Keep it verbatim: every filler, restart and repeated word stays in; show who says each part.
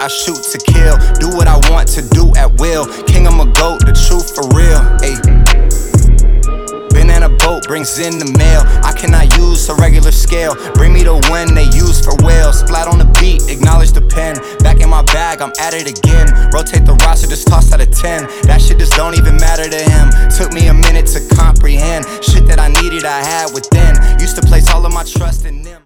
Speaker 1: I shoot to kill. Do what I want to do at will. King, I'm a goat, the truth for real. Ayy. Been in a boat, brings in the mail. I cannot use a regular scale. Bring me the wind they use for whales. Splat on the beat, acknowledge the pen. Back in my bag, I'm at it again. Rotate the roster, just toss out a ten. That shit just don't even matter to him. Took me a minute to comprehend. Shit that I needed, I had within. Used to place all of my trust in them.